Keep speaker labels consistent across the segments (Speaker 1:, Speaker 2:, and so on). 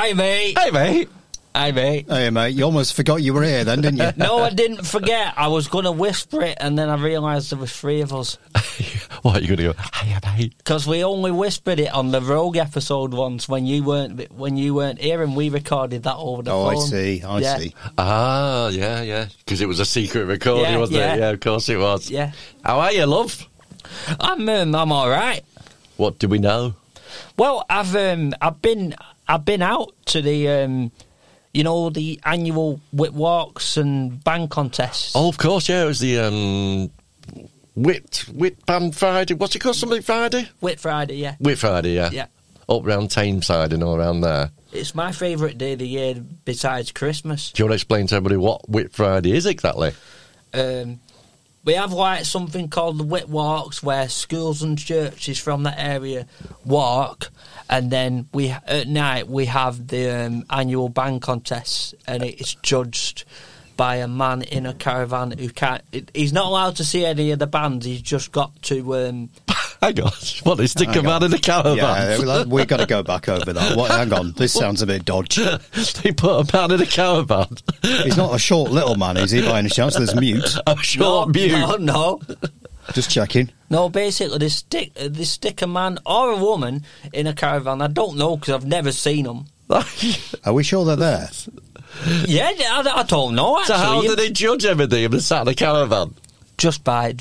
Speaker 1: Hi, mate.
Speaker 2: Hey, mate.
Speaker 1: Hi, mate.
Speaker 3: Hey, mate, you almost forgot you were here then, didn't you?
Speaker 1: No, I didn't forget. I was going to whisper it, and then I realised there was three of us.
Speaker 2: What are you going to go? Hey, mate.
Speaker 1: Because we only whispered it on the Rogue episode once when you weren't here, and we recorded that over the phone.
Speaker 3: I see. I see.
Speaker 2: Ah, yeah. Because it was a secret recording, wasn't it? Yeah, of course it was.
Speaker 1: Yeah.
Speaker 2: How are you, love?
Speaker 1: I'm all right.
Speaker 2: What do we know?
Speaker 1: Well, I've been out to the the annual Wit Walks and band contests.
Speaker 2: Oh, of course, yeah. It was the Wit Band Friday. What's it called? Something Friday?
Speaker 1: Wit Friday, yeah.
Speaker 2: Wit Friday, yeah.
Speaker 1: Yeah.
Speaker 2: Up round Tameside and all around there.
Speaker 1: It's my favourite day of the year besides Christmas.
Speaker 2: Do you want to explain to everybody what Wit Friday is exactly?
Speaker 1: We have something called the Wit Walks, where schools and churches from that area walk, and then at night we have the annual band contests, and it's judged by a man in a caravan who can't. He's not allowed to see any of the bands. He's just got to.
Speaker 2: Hang on, what, they stick a man in a caravan?
Speaker 3: Yeah, we've got to go back over that. Hang on, this sounds a bit dodgy.
Speaker 2: They put a man in a caravan.
Speaker 3: He's not a short little man, is he, by any chance? There's mute.
Speaker 2: A short mute?
Speaker 1: No.
Speaker 3: Just checking.
Speaker 1: No, basically, they stick a man or a woman in a caravan. I don't know, because I've never seen them.
Speaker 3: Are we sure they're there?
Speaker 1: Yeah, I don't know, actually.
Speaker 2: So how do they judge everything if they're sat in a caravan?
Speaker 1: Just by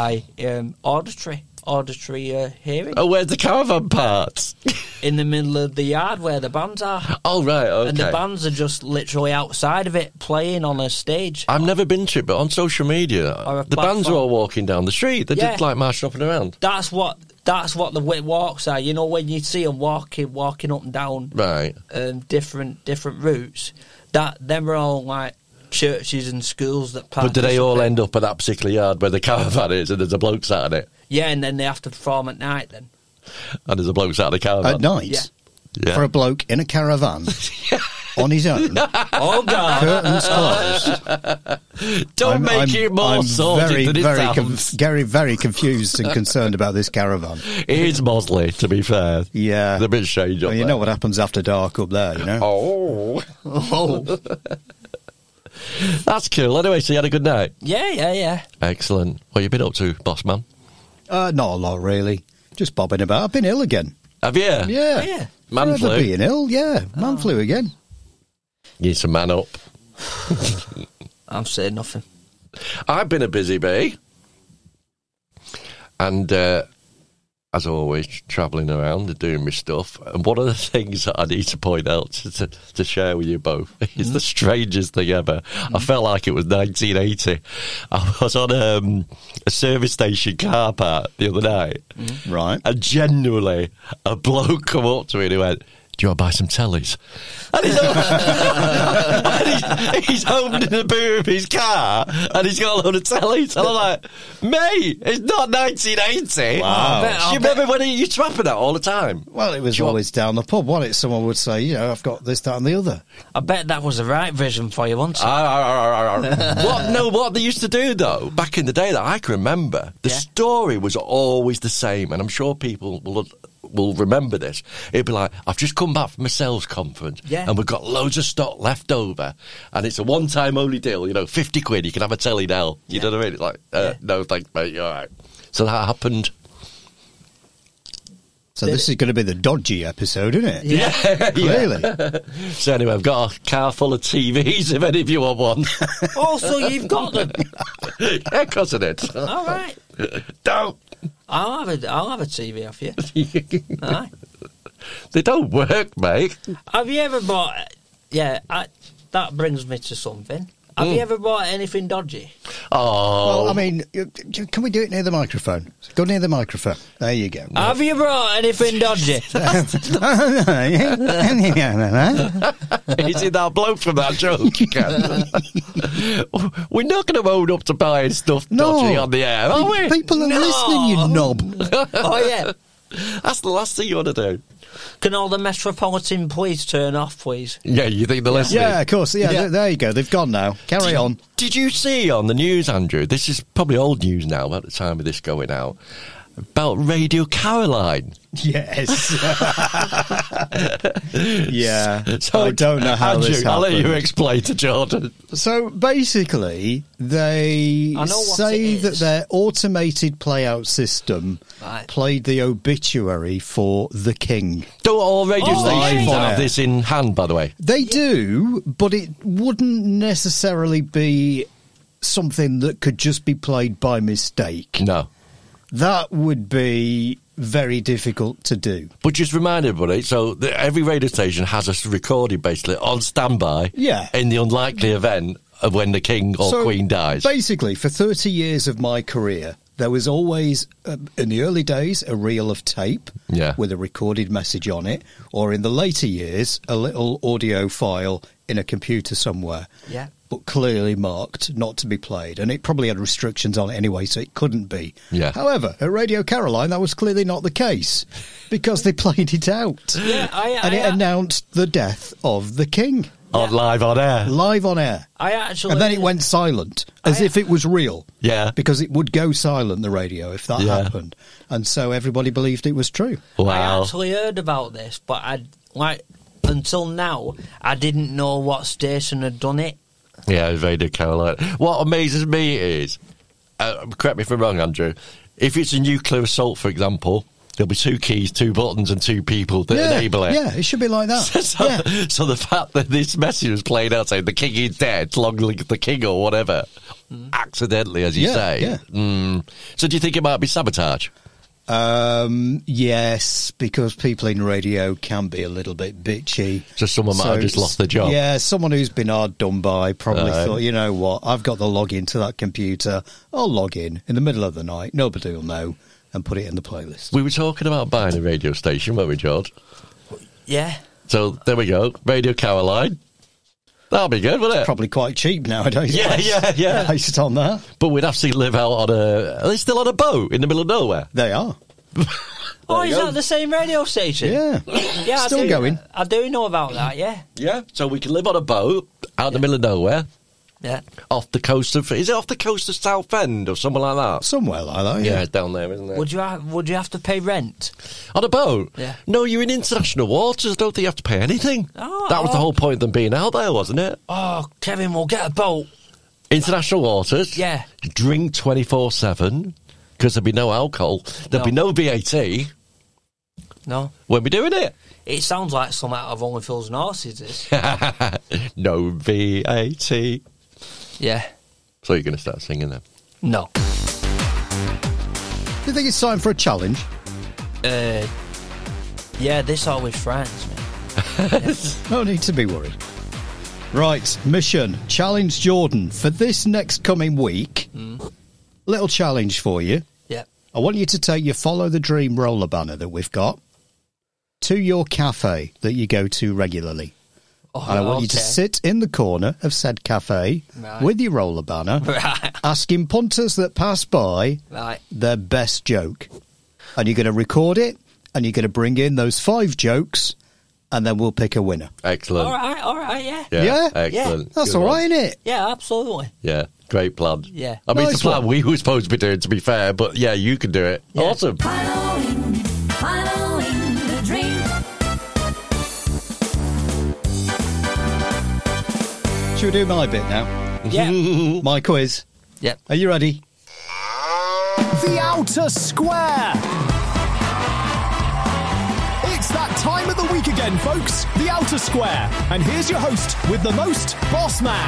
Speaker 1: auditory hearing.
Speaker 2: Oh, where's the caravan parts?
Speaker 1: In the middle of the yard where the bands are.
Speaker 2: Oh, right, okay.
Speaker 1: And the bands are just literally outside of it, playing on a stage.
Speaker 2: I've never been to it, but on social media, the bands are all walking down the street. They're just like marching up and around.
Speaker 1: That's what the Wit Walks are. You know, when you see them walking up and down,
Speaker 2: right?
Speaker 1: Different routes. Them are all like churches and schools that participate.
Speaker 2: But do they all end up at that particular yard where the caravan is, and there's a bloke sat in it?
Speaker 1: Yeah, and then they have to perform at night then.
Speaker 2: And there's a bloke sat in the caravan?
Speaker 3: At night?
Speaker 2: Yeah.
Speaker 3: For a bloke in a caravan? On his own?
Speaker 1: Oh, God.
Speaker 3: Curtains closed.
Speaker 2: Don't make it more sordid than it sounds.
Speaker 3: Very confused and concerned about this caravan.
Speaker 2: It is Mosley, to be fair.
Speaker 3: Yeah.
Speaker 2: It's a bit strange up
Speaker 3: You
Speaker 2: there.
Speaker 3: know what happens after dark up there, you know?
Speaker 2: Oh. That's cool. Anyway, so you had a good night?
Speaker 1: Yeah.
Speaker 2: Excellent. What you been up to, boss man?
Speaker 3: Not a lot, really. Just bobbing about. I've been ill again.
Speaker 2: Have you?
Speaker 3: Yeah.
Speaker 1: Oh, yeah.
Speaker 2: Man flu?
Speaker 3: Being ill, yeah. Man flu again.
Speaker 2: You need some man up.
Speaker 1: I'm saying nothing.
Speaker 2: I've been a busy bee. And, as always, travelling around and doing my stuff. And one of the things that I need to point out to share with you both is the strangest thing ever. I felt like it was 1980. I was on a service station car park the other night.
Speaker 3: Right.
Speaker 2: And genuinely, a bloke come up to me and he went, "Do you want to buy some tellies?" And he's opening the boot of his car and he's got a load of tellies. And I'm like, mate, it's not 1980.
Speaker 3: Wow.
Speaker 2: Do you remember when you used to happen that all the time?
Speaker 3: Well, it was always down the pub, wasn't it? Someone would say, I've got this, that and the other.
Speaker 1: I bet that was the right vision for you, wasn't it?
Speaker 2: What they used to do, though, back in the day that I can remember, the story was always the same. And I'm sure people will remember this. It'd be like, I've just come back from a sales conference and we've got loads of stock left over and it's a one-time only deal, 50 quid, you can have a telly now. You know what I mean? It's like, no, thanks, mate, you're all right. So that happened.
Speaker 3: So this is going to be the dodgy episode, isn't it?
Speaker 2: Yeah.
Speaker 3: Clearly.
Speaker 2: So anyway, I've got a car full of TVs if any of you want one.
Speaker 1: Oh, so you've got them?
Speaker 2: Yeah, of course I did.
Speaker 1: All right.
Speaker 2: Don't.
Speaker 1: I'll have a TV off you. Aye.
Speaker 2: They don't work, mate.
Speaker 1: Have you ever bought... Yeah, that brings me to something. Have you ever bought anything dodgy?
Speaker 2: Oh.
Speaker 3: Well, I mean, can we do it near the microphone? Go near the microphone. There you go.
Speaker 1: Have you brought anything dodgy?
Speaker 2: Is it that bloke from that joke again? We're not going to own up to buying stuff dodgy on the air, are we?
Speaker 3: People are listening, you knob.
Speaker 1: Oh, yeah.
Speaker 2: That's the last thing you want to do.
Speaker 1: Can all the Metropolitan police turn off, please?
Speaker 2: Yeah, you think they're listening?
Speaker 3: Yeah, of course. Yeah, there you go. They've gone now. Carry on.
Speaker 2: Did you see on the news, Andrew? This is probably old news now at the time of this going out. About Radio Caroline.
Speaker 3: Yes. Yeah.
Speaker 2: So,
Speaker 3: I don't know how
Speaker 2: Andrew,
Speaker 3: this happened.
Speaker 2: I'll let you explain to Jordan.
Speaker 3: So basically, they
Speaker 1: I know what
Speaker 3: say
Speaker 1: it
Speaker 3: that
Speaker 1: is.
Speaker 3: their automated playout system
Speaker 1: Right.
Speaker 3: played the obituary for the king.
Speaker 2: Don't all radio stations
Speaker 3: yeah.
Speaker 2: have this in hand, by the way?
Speaker 3: They do, but it wouldn't necessarily be something that could just be played by mistake.
Speaker 2: No.
Speaker 3: That would be very difficult to do.
Speaker 2: But just remind everybody, so every radio station has a recording basically on standby
Speaker 3: Yeah.
Speaker 2: in the unlikely event of when the king or
Speaker 3: So,
Speaker 2: queen dies.
Speaker 3: Basically, for 30 years of my career, there was always, in the early days, a reel of tape
Speaker 2: Yeah.
Speaker 3: with a recorded message on it, or in the later years, a little audio file in a computer somewhere.
Speaker 1: Yeah.
Speaker 3: But clearly marked not to be played, and it probably had restrictions on it anyway, so it couldn't be.
Speaker 2: Yeah.
Speaker 3: However, at Radio Caroline, that was clearly not the case, because they played it out.
Speaker 1: Yeah,
Speaker 3: and it announced the death of the king,
Speaker 2: On live on air.
Speaker 3: live on air.
Speaker 1: I actually.
Speaker 3: And then it went silent, as if it was real.
Speaker 2: Yeah.
Speaker 3: Because it would go silent, the radio, if that
Speaker 2: Yeah.
Speaker 3: happened. And so everybody believed it was true.
Speaker 1: I
Speaker 2: Wow.
Speaker 1: actually heard about this, but until now, I didn't know what station had done it.
Speaker 2: Yeah, Radio Caroline. What amazes me is, correct me if I'm wrong, Andrew, if it's a nuclear assault, for example, there'll be 2 keys, 2 buttons and 2 people that enable it.
Speaker 3: Yeah, it should be like that.
Speaker 2: So the fact that this message was played out saying the king is dead, long live the king or whatever, accidentally, as you
Speaker 3: Yeah,
Speaker 2: say.
Speaker 3: yeah.
Speaker 2: So do you think it might be sabotage?
Speaker 3: Yes, because people in radio can be a little bit bitchy.
Speaker 2: So someone might have just lost their job.
Speaker 3: Yeah, someone who's been hard done by probably
Speaker 2: Right.
Speaker 3: thought, you know what, I've got the login to that computer. I'll log in the middle of the night. Nobody will know, and put it in the playlist.
Speaker 2: We were talking about buying a radio station, weren't we, George?
Speaker 1: Yeah.
Speaker 2: So there we go. Radio Caroline. That'll be good, wouldn't it?
Speaker 3: Probably quite cheap nowadays.
Speaker 2: Yeah.
Speaker 3: Based on that.
Speaker 2: But we'd have to live out on a... Are they still on a boat in the middle of nowhere?
Speaker 3: They are.
Speaker 1: Oh,
Speaker 3: you
Speaker 1: is
Speaker 3: go.
Speaker 1: that the same radio station?
Speaker 3: Yeah.
Speaker 1: Yeah,
Speaker 3: Still
Speaker 1: I do,
Speaker 3: going.
Speaker 1: I do know about that, yeah.
Speaker 2: Yeah. So we can live on a boat out in the middle of nowhere,
Speaker 1: Yeah.
Speaker 2: off the coast of... Is it off the coast of Southend or somewhere like that?
Speaker 3: Somewhere like that,
Speaker 2: Yeah,
Speaker 3: yeah.
Speaker 2: it's down there, isn't it?
Speaker 1: Would you have to pay rent?
Speaker 2: On a boat?
Speaker 1: Yeah.
Speaker 2: No, you're in international waters. I don't think you have to pay anything.
Speaker 1: Oh,
Speaker 2: That was the whole point of them being out there, wasn't it?
Speaker 1: Oh, Kevin, we'll get a boat.
Speaker 2: International waters.
Speaker 1: Yeah.
Speaker 2: Drink 24/7 because there'll be no alcohol. There'll be no VAT.
Speaker 1: No.
Speaker 2: We'll be doing it.
Speaker 1: It sounds like some out of Only Fools and Horses, this.
Speaker 2: No VAT.
Speaker 1: Yeah.
Speaker 2: So you're going to start singing then?
Speaker 1: No.
Speaker 3: Do you think it's time for a challenge?
Speaker 1: Yeah, this always frightens me.
Speaker 3: No need to be worried. Right, mission. Challenge Jordan for this next coming week. Little challenge for you.
Speaker 1: Yeah.
Speaker 3: I want you to take your Follow the Dream roller banner that we've got to your cafe that you go to regularly.
Speaker 1: Oh,
Speaker 3: And I want you to
Speaker 1: okay.
Speaker 3: sit in the corner of said cafe
Speaker 1: Right.
Speaker 3: with your roller banner,
Speaker 1: Right.
Speaker 3: asking punters that pass by
Speaker 1: Right.
Speaker 3: their best joke. And you're going to record it, and you're going to bring in those 5 jokes, and then we'll pick a winner.
Speaker 2: Excellent.
Speaker 1: All right, yeah.
Speaker 3: Yeah?
Speaker 2: Excellent.
Speaker 3: That's
Speaker 2: Good
Speaker 3: all
Speaker 2: one.
Speaker 3: right, isn't it?
Speaker 1: Yeah, absolutely.
Speaker 2: Yeah, great plan.
Speaker 1: Yeah.
Speaker 2: I mean,
Speaker 3: Nice
Speaker 2: it's a plan
Speaker 3: one.
Speaker 2: we were supposed to be doing, to be fair, but yeah, you can do it.
Speaker 1: Yeah.
Speaker 2: Awesome.
Speaker 4: Following the dream.
Speaker 3: Should we do my bit now?
Speaker 1: Yeah.
Speaker 3: My quiz.
Speaker 1: Yep.
Speaker 3: Are you ready?
Speaker 5: The Outer Square. It's that time of the week again, folks. The Outer Square. And here's your host with the most, Boss Man.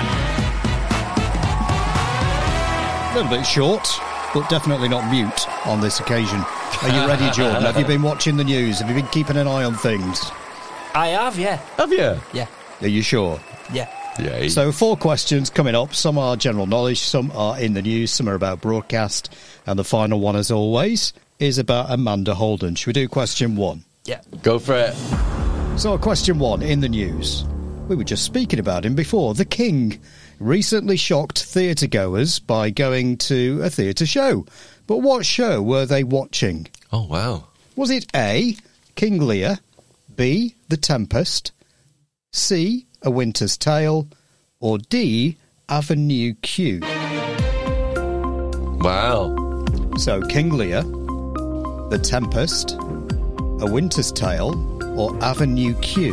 Speaker 3: A little bit short, but definitely not mute on this occasion. Are you ready, Jordan? Have you been watching the news? Have you been keeping an eye on things?
Speaker 1: I have, yeah.
Speaker 2: Have you?
Speaker 1: Yeah.
Speaker 3: Are you sure?
Speaker 1: Yeah.
Speaker 2: Yeah.
Speaker 3: So 4 questions coming up. Some are general knowledge, some are in the news, some are about broadcast. And the final one, as always, is about Amanda Holden. Should we do question 1?
Speaker 1: Yeah.
Speaker 2: Go for it.
Speaker 3: So question 1 in the news. We were just speaking about him before. The King recently shocked theatre goers by going to a theatre show. But what show were they watching?
Speaker 2: Oh, wow.
Speaker 3: Was it A, King Lear, B, The Tempest, C, A Winter's Tale, or D, Avenue Q?
Speaker 2: Wow.
Speaker 3: So King Lear, The Tempest, A Winter's Tale, or Avenue Q?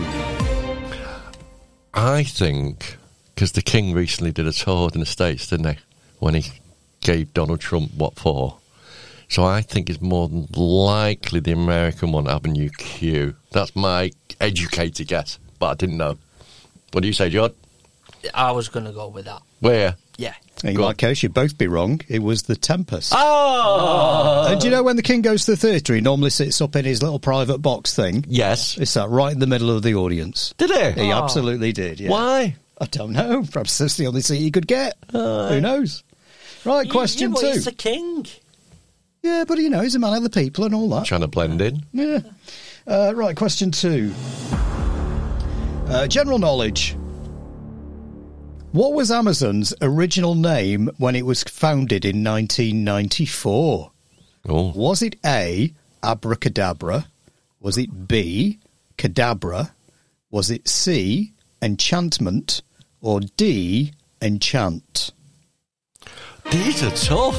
Speaker 2: I think, because the King recently did a tour in the States, didn't he? When he gave Donald Trump what for. So I think it's more than likely the American one, Avenue Q. That's my educated guess, but I didn't know. What do you say, George?
Speaker 1: I was going to go with that.
Speaker 2: Where?
Speaker 1: Yeah.
Speaker 3: In that case, you'd both be wrong. It was The Tempest.
Speaker 2: Oh!
Speaker 3: And do you know when the King goes to the theatre, he normally sits up in his little private box thing?
Speaker 2: Yes.
Speaker 3: He sat right in the middle of the audience.
Speaker 2: Did he?
Speaker 3: He absolutely did, yeah.
Speaker 2: Why?
Speaker 3: I don't know. Perhaps that's the only seat he could get. Who knows? Right, question
Speaker 1: yeah,
Speaker 3: two.
Speaker 1: He's the King.
Speaker 3: Yeah, but, he's a man of the people and all that.
Speaker 2: Trying to blend in.
Speaker 3: Yeah. Right, question two. General knowledge. What was Amazon's original name when it was founded in 1994?
Speaker 2: Oh.
Speaker 3: Was it A, Abracadabra? Was it B, Cadabra? Was it C, Enchantment? Or D, Enchant?
Speaker 2: These are tough.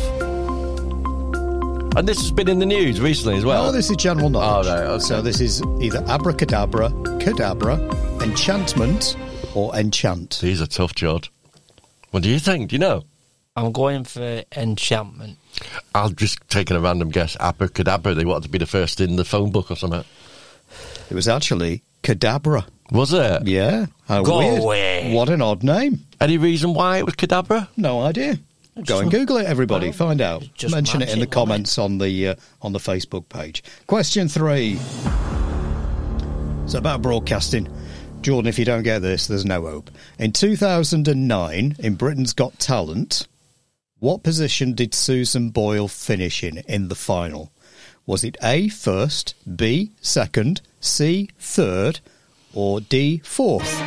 Speaker 2: And this has been in the news recently as well.
Speaker 3: Oh, this is general knowledge.
Speaker 2: Oh, right, okay.
Speaker 3: So this is either Abracadabra, Cadabra, Enchantment, or Enchant.
Speaker 2: These are tough, George. What do you think? Do you know?
Speaker 1: I'm going for Enchantment.
Speaker 2: I'll just take a random guess. Abracadabra. They wanted to be the first in the phone book or something.
Speaker 3: It was actually Cadabra.
Speaker 2: Was it?
Speaker 3: Yeah. How
Speaker 1: Go
Speaker 3: weird.
Speaker 1: away.
Speaker 3: What an odd name.
Speaker 2: Any reason why it was Cadabra?
Speaker 3: No idea. Go and Google it, everybody. Find out.
Speaker 1: just
Speaker 3: Mention it in the
Speaker 1: magic,
Speaker 3: comments on the Facebook page. Question 3. It's about broadcasting. Jordan, if you don't get this, there's no hope. In 2009, in Britain's Got Talent, what position did Susan Boyle finish in the final? Was it A, first, B, second, C, third, or D, fourth?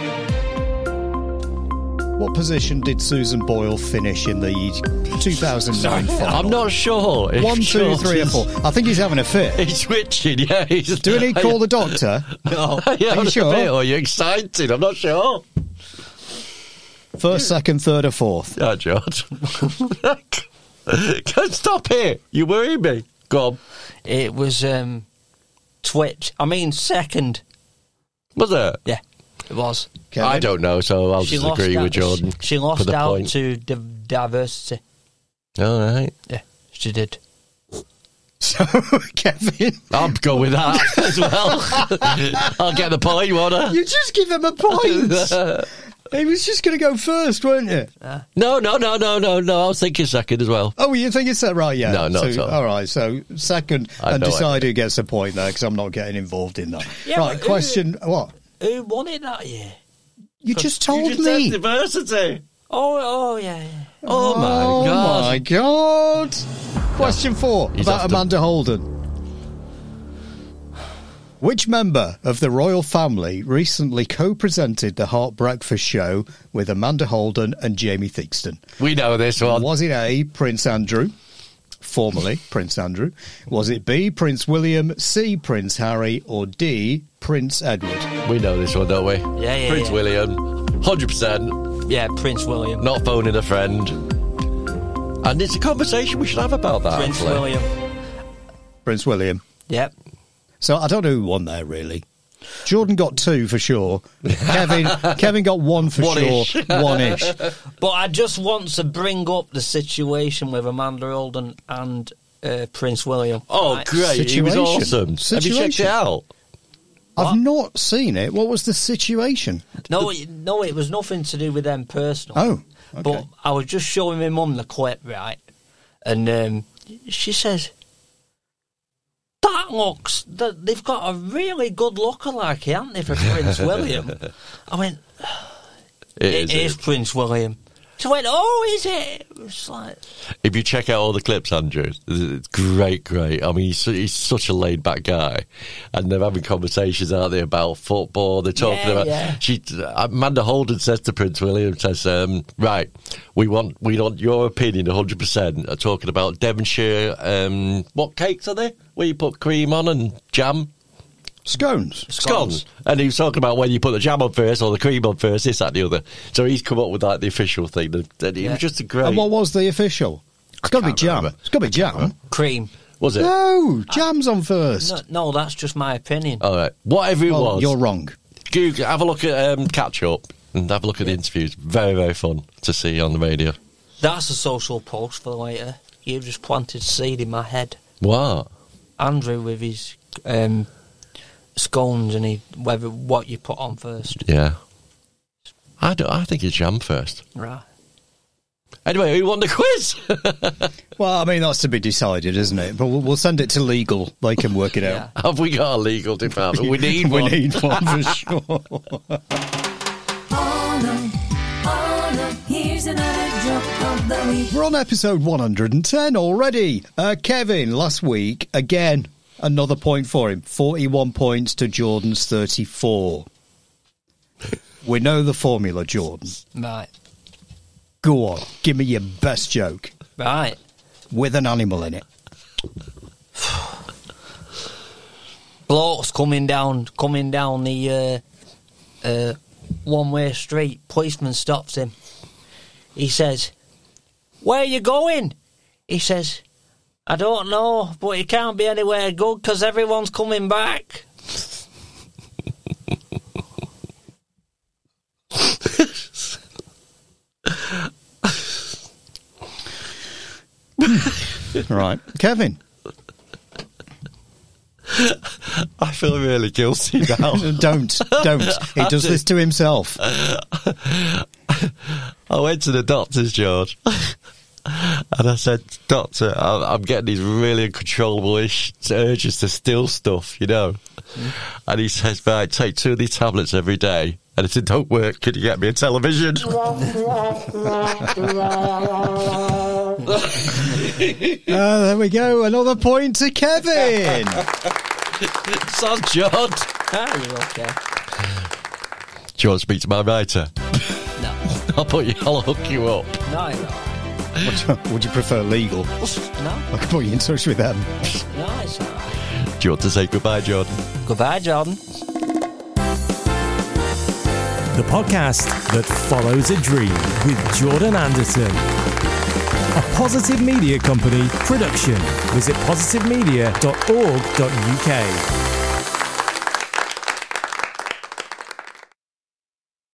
Speaker 3: What position did Susan Boyle finish in the 2009 final?
Speaker 2: I'm not sure.
Speaker 3: 1, 2, 3, or 4. I think he's having a fit.
Speaker 2: He's twitching, yeah.
Speaker 3: Do we need to call the doctor?
Speaker 2: No.
Speaker 3: Are you sure?
Speaker 2: Or are you excited? I'm not sure.
Speaker 3: First, second, third, or fourth?
Speaker 2: Yeah, George. Can't stop it. You worry me. Go on.
Speaker 1: It was Twitch. I mean, second.
Speaker 2: Was it?
Speaker 1: Yeah, it was.
Speaker 3: Kevin?
Speaker 2: I don't know, so I'll just agree with Jordan.
Speaker 1: She
Speaker 2: for
Speaker 1: lost
Speaker 2: the
Speaker 1: out
Speaker 2: point.
Speaker 1: to diversity.
Speaker 2: All right.
Speaker 1: Yeah, she did.
Speaker 3: So, Kevin...
Speaker 2: I'll go with that as well. I'll get the point, won't I?
Speaker 3: You just give him a point. He was just going to go first, weren't you?
Speaker 2: No. I was thinking second as well.
Speaker 3: Oh, you think it's that right? Yeah.
Speaker 2: No, not
Speaker 3: so,
Speaker 2: at all.
Speaker 3: All right, so second,
Speaker 2: I
Speaker 3: and
Speaker 2: know
Speaker 3: decide who gets a point there, because I'm not getting involved in that.
Speaker 1: Yeah,
Speaker 3: right,
Speaker 1: but
Speaker 3: question... What?
Speaker 1: Who won it that year?
Speaker 3: You just told me.
Speaker 2: diversity.
Speaker 1: Oh, yeah.
Speaker 2: Oh, my God.
Speaker 3: my God. Question 4
Speaker 2: He's
Speaker 3: about
Speaker 2: off the-
Speaker 3: Amanda Holden. Which member of the royal family recently co-presented the Heart Breakfast show with Amanda Holden and Jamie Theakston?
Speaker 2: We know this one.
Speaker 3: Was it A, Prince Andrew, formerly Prince Andrew? Was it B, Prince William, C, Prince Harry, or D, Prince Edward?
Speaker 2: We know this one, don't we?
Speaker 1: Yeah.
Speaker 2: Prince William, 100%.
Speaker 1: Yeah, Prince William.
Speaker 2: Not phoning a friend. And it's a conversation we should have about that.
Speaker 1: Prince
Speaker 2: actually.
Speaker 1: William.
Speaker 3: Prince William.
Speaker 1: Yep.
Speaker 3: So I don't know who won there, really. Jordan got 2 for sure. Kevin got 1 for
Speaker 2: One-ish.
Speaker 3: sure. 1-ish.
Speaker 1: But I just want to bring up the situation with Amanda Holden and Prince William.
Speaker 2: Oh,
Speaker 1: Right.
Speaker 2: great. He was
Speaker 3: Situation.
Speaker 2: awesome. Have you checked it out?
Speaker 3: I've not seen it. What was the situation?
Speaker 1: No, it was nothing to do with them personally.
Speaker 3: Oh, okay.
Speaker 1: But I was just showing my mum the clip, right? And she says, they've got a really good lookalike, haven't they, for Prince William? I went, it is Prince William. She went, oh, is it? It's like...
Speaker 2: If you check out all the clips, Andrew, it's great. I mean, he's such a laid-back guy. And they're having conversations, aren't they, about football. They're talking about...
Speaker 1: Yeah.
Speaker 2: Amanda Holden says to Prince William, right, we want your opinion 100%. Talking about Devonshire, what cakes are they? Where you put cream on and jam?
Speaker 3: Scones.
Speaker 2: And he was talking about whether you put the jam on first or the cream on first, this, that, and the other. So he's come up with like the official thing. It was just a great...
Speaker 3: And what was the official? It's got to be jam.
Speaker 2: remember.
Speaker 3: It's got to be jam.
Speaker 1: Cream.
Speaker 2: Was it?
Speaker 3: No, Jam's on first.
Speaker 1: No, that's just my opinion.
Speaker 2: All right. Whatever it was.
Speaker 3: You're wrong.
Speaker 2: Google, have a look at Catch Up and have a look at the interviews. Very, very fun to see on the radio.
Speaker 1: That's a social post for the waiter. You've just planted seed in my head.
Speaker 2: What?
Speaker 1: Andrew with his scones and what you put on first.
Speaker 2: Yeah. I think it's Jam first.
Speaker 1: Right.
Speaker 2: Anyway, who won the quiz?
Speaker 3: Well, I mean, that's to be decided, isn't it? But we'll send it to legal. They can work it out.
Speaker 2: Have we got a legal department? We need one.
Speaker 3: We need one for sure.
Speaker 4: Oh no, here's another joke of the week.
Speaker 3: We're on episode 110 already. Kevin, last week, again, another point for him. 41 points to Jordan's 34. We know the formula, Jordan.
Speaker 1: Right.
Speaker 3: Go on, give me your best joke.
Speaker 1: Right.
Speaker 3: With an animal in it.
Speaker 1: Bloke's coming down the one-way street. Policeman stops him. He says, "Where are you going?" He says, "I don't know, but it can't be anywhere good because everyone's coming back."
Speaker 3: Right. Kevin.
Speaker 2: I feel really guilty now.
Speaker 3: Don't. He does this to himself.
Speaker 2: I went to the doctor's, George, and I said, "Doctor, I'm getting these really uncontrollable urges to steal stuff, you know." And he says, "Right, take 2 of these tablets every day. And if it don't work, can you get me a television?"
Speaker 3: There we go. Another point to Kevin.
Speaker 2: Son, John.
Speaker 1: Ah, you're okay.
Speaker 2: Do you want to speak to my writer?
Speaker 1: No.
Speaker 2: I'll hook you up.
Speaker 1: No, you're all right.
Speaker 3: Would you prefer legal?
Speaker 1: No.
Speaker 3: I can put you in touch with them.
Speaker 1: No, it's all right.
Speaker 2: Do you want to say goodbye, Jordan?
Speaker 1: Goodbye, Jordan.
Speaker 5: The podcast that follows a dream with Jordan Anderson. A Positive Media Company production. Visit positivemedia.org.uk.